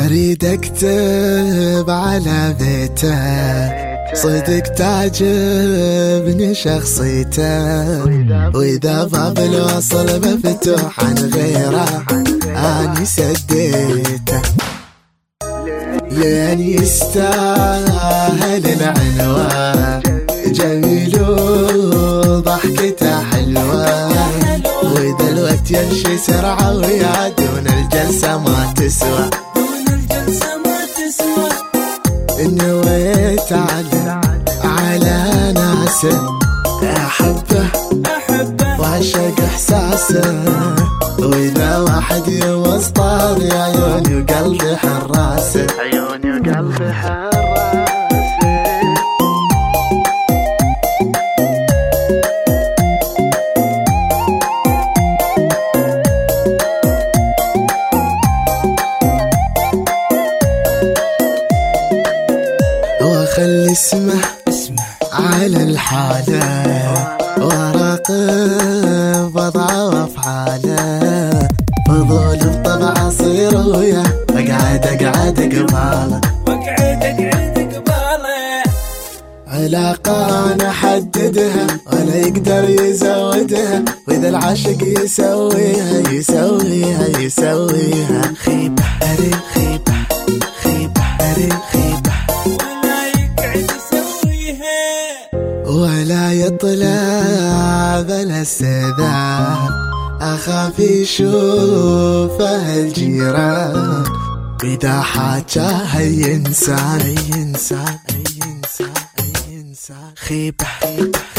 أريد أكتب على بيته صدق تعجبني شخصيته، وإذا باب الوصل مفتوح عن غيره أني سديته، لأن يستاهل العنوان جميل وضحكته حلوة، وإذا الوقت يمشي سرعة ويعدون الجلسة ما تسوى، نويت على ناس أحبه وأعشق إحساسه، وإذا واحد يوسطر يا عيوني وقلبي حراسه، عيوني وقلبي حراسه. وخلي اسمه على الحالة وراقب وضعه وافعاله، فضول بطبع صير وياه اقعد قباله، علاقة انا حددها ولا يقدر يزودها، واذا العاشق يسويها خيبة اري خيبة اري خيبة، ولا يطلع بلا استئذان، أخاف يشوفه الجيران، إذا حاجاه أي إنسان خيبة